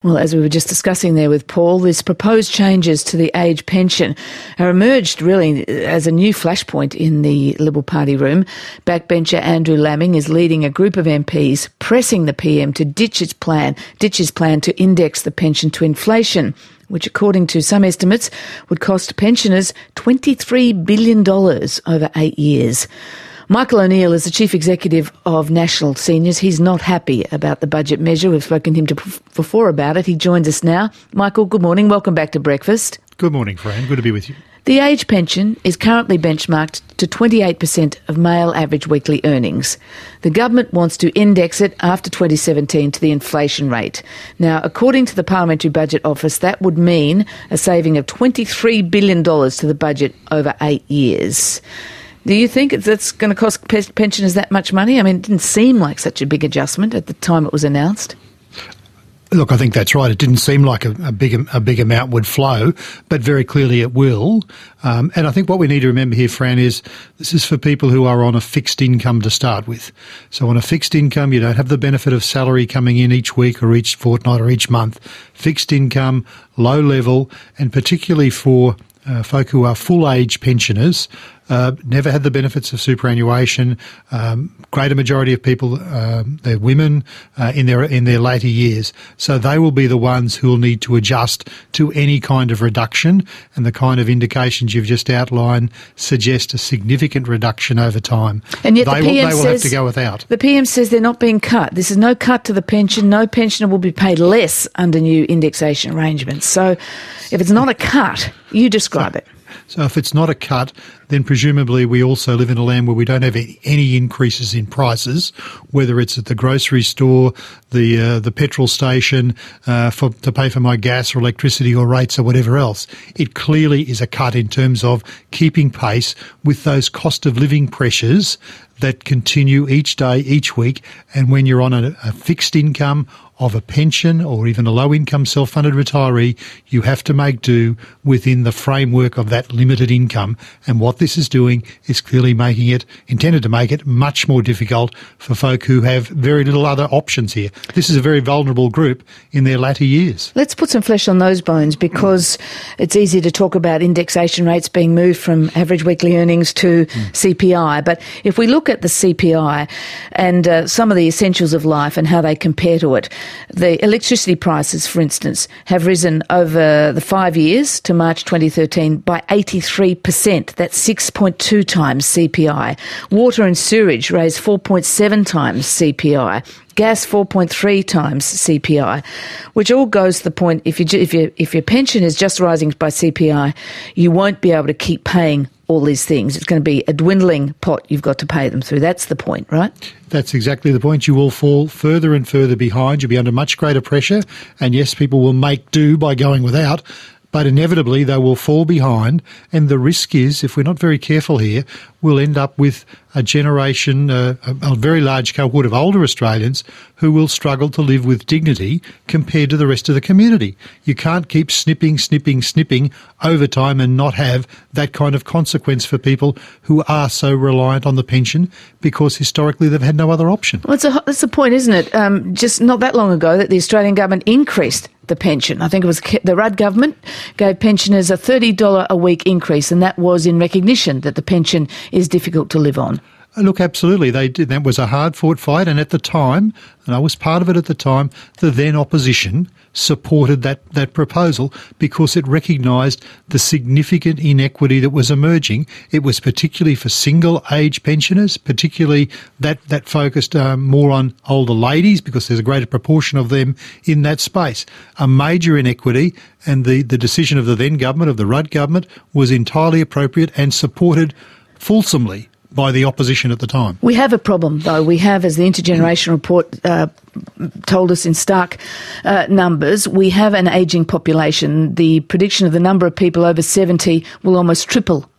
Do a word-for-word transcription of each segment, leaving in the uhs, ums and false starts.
Well, as we were just discussing there with Paul, these proposed changes to the age pension are emerged really as a new flashpoint in the Liberal Party room. Backbencher Andrew Laming is leading a group of M Ps pressing the P M to ditch its plan, ditch his plan to index the pension to inflation, which according to some estimates would cost pensioners twenty-three billion dollars over eight years. Michael O'Neill is the Chief Executive of National Seniors. He's not happy about the budget measure. We've spoken to him to before about it. He joins us now. Michael, good morning. Welcome back to Breakfast. Good morning, Fran. Good to be with you. The age pension is currently benchmarked to twenty-eight percent of male average weekly earnings. The government wants to index it after twenty seventeen to the inflation rate. Now, according to the Parliamentary Budget Office, that would mean a saving of twenty-three billion dollars to the budget over eight years. Do you think that's going to cost pensioners that much money? I mean, it didn't seem like such a big adjustment at the time it was announced. Look, I think that's right. It didn't seem like a, a big a big amount would flow, but very clearly it will. Um, and I think what we need to remember here, Fran, is this is for people who are on a fixed income to start with. So on a fixed income, you don't have the benefit of salary coming in each week or each fortnight or each month. Fixed income, low level, and particularly for uh, folk who are full age pensioners, Uh, never had the benefits of superannuation. Um, greater majority of people, uh, they're women uh, in their in their later years. So they will be the ones who will need to adjust to any kind of reduction, and the kind of indications you've just outlined suggest a significant reduction over time. And yet they the P M will, they will says, have to go without. The P M says they're not being cut. This is no cut to the pension. No pensioner will be paid less under new indexation arrangements. So if it's not a cut, you describe so, it. So if it's not a cut, then presumably we also live in a land where we don't have any increases in prices, whether it's at the grocery store, the uh, the petrol station, uh, for to pay for my gas or electricity or rates or whatever else. It clearly is a cut in terms of keeping pace with those cost of living pressures that continue each day, each week. And when you're on a, a fixed income of a pension or even a low-income self-funded retiree, you have to make do within the framework of that limited income. And what this is doing is clearly making it, intended to make it much more difficult for folk who have very little other options here. This is a very vulnerable group in their latter years. Let's put some flesh on those bones, because it's easy to talk about indexation rates being moved from average weekly earnings to mm. C P I. But if we look at the C P I and uh, some of the essentials of life and how they compare to it, the electricity prices, for instance, have risen over the five years to March twenty thirteen by eighty-three percent. That's six point two times C P I. Water and sewage raised four point seven times C P I. Gas four point three times C P I, which all goes to the point, if, you, if, you, if your pension is just rising by C P I, you won't be able to keep paying all these things. It's going to be a dwindling pot you've got to pay them through. That's the point, right? That's exactly the point. You will fall further and further behind. You'll be under much greater pressure. And yes, people will make do by going without, but inevitably they will fall behind. And the risk is, if we're not very careful here, we'll end up with a generation, uh, a, a very large cohort of older Australians who will struggle to live with dignity compared to the rest of the community. You can't keep snipping, snipping, snipping over time and not have that kind of consequence for people who are so reliant on the pension, because historically they've had no other option. Well, it's a, that's the point, isn't it? Um, just not that long ago that the Australian government increased the pension. I think it was the Rudd government gave pensioners a thirty dollars a week increase, and that was in recognition that the pension is difficult to live on. Look, absolutely, they did. That was a hard-fought fight, and at the time, and I was part of it at the time, the then opposition supported that, that proposal because it recognised the significant inequity that was emerging. It was particularly for single-age pensioners, particularly that, that focused um, more on older ladies, because there's a greater proportion of them in that space. A major inequity, and the, the decision of the then government, of the Rudd government, was entirely appropriate and supported fulsomely by the opposition at the time. We have a problem, though. We have, as the Intergenerational Report uh, told us in stark uh, numbers, we have an ageing population. The prediction of the number of people over seventy will almost triple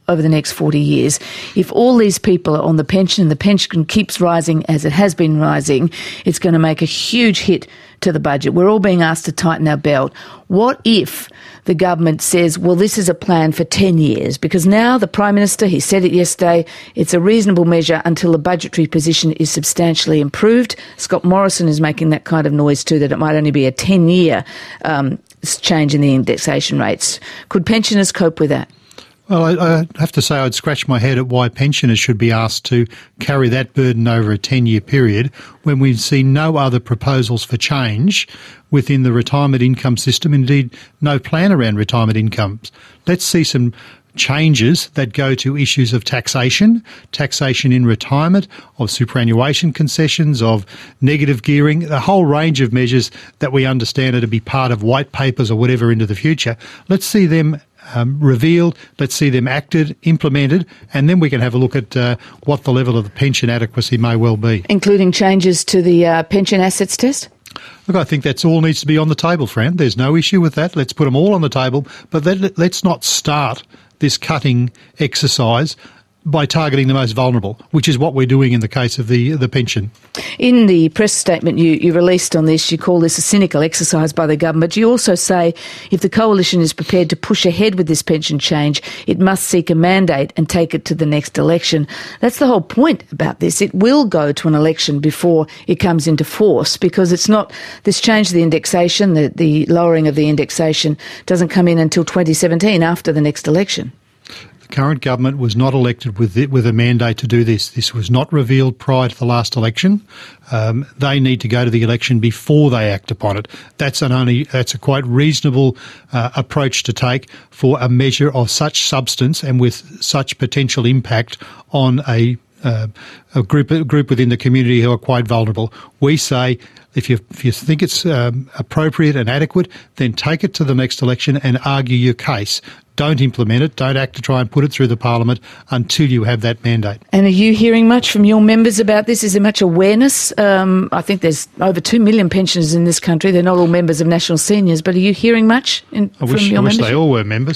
over the next forty years. If all these people are on the pension and the pension keeps rising as it has been rising, it's going to make a huge hit to the budget. We're all being asked to tighten our belt. What if the government says, well, this is a plan for ten years? Because now the Prime Minister, he said it yesterday, it's a reasonable measure until the budgetary position is substantially improved. Scott Morrison is making that kind of noise too, that it might only be a ten-year um, change in the indexation rates. Could pensioners cope with that? Well, I, I have to say I'd scratch my head at why pensioners should be asked to carry that burden over a ten-year period when we see no other proposals for change within the retirement income system, indeed no plan around retirement incomes. Let's see some changes that go to issues of taxation, taxation in retirement, of superannuation concessions, of negative gearing, a whole range of measures that we understand are to be part of white papers or whatever into the future. Let's see them Um, revealed, let's see them acted, implemented, and then we can have a look at uh, what the level of the pension adequacy may well be. Including changes to the uh, pension assets test? Look, I think that's all needs to be on the table, Fran. There's no issue with that. Let's put them all on the table, but let, let's not start this cutting exercise by targeting the most vulnerable, which is what we're doing in the case of the the pension. In the press statement you, you released on this, you call this a cynical exercise by the government. You also say if the coalition is prepared to push ahead with this pension change, it must seek a mandate and take it to the next election. That's the whole point about this. It will go to an election before it comes into force, because it's not this change to the indexation, the, the lowering of the indexation doesn't come in until twenty seventeen, after the next election. Current government was not elected with it, with a mandate to do this. This was not revealed prior to the last election. Um, they need to go to the election before they act upon it. That's an only that's a quite reasonable uh, approach to take for a measure of such substance and with such potential impact on a uh, a group a group within the community who are quite vulnerable. We say, if you if you think it's um, appropriate and adequate, then take it to the next election and argue your case. Don't implement it. Don't act to try and put it through the parliament until you have that mandate. And are you hearing much from your members about this? Is there much awareness? Um, I think there's over two million pensioners in this country. They're not all members of National Seniors, but are you hearing much in, I from wish, your I wish membership? they all were members.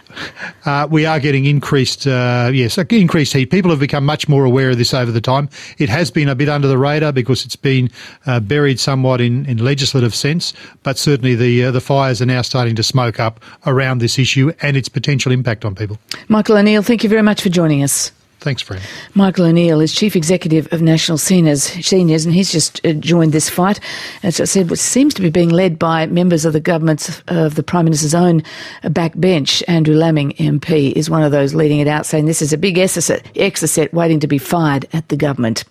uh, we are getting increased, uh, yes, increased heat. People have become much more aware of this over the time. It has been a bit under the radar because it's been uh, buried somewhat in, in legislative sense, but certainly the uh, the fires are now starting to smoke up around this issue and its potential impact on people. Michael O'Neill, thank you very much for joining us. Thanks, Fran. Michael O'Neill is Chief Executive of National Seniors, Seniors and he's just uh, joined this fight. As I said, which seems to be being led by members of the government's, of the Prime Minister's own backbench. Andrew Laming M P is one of those leading it out, saying this is a big exocet, exocet waiting to be fired at the government.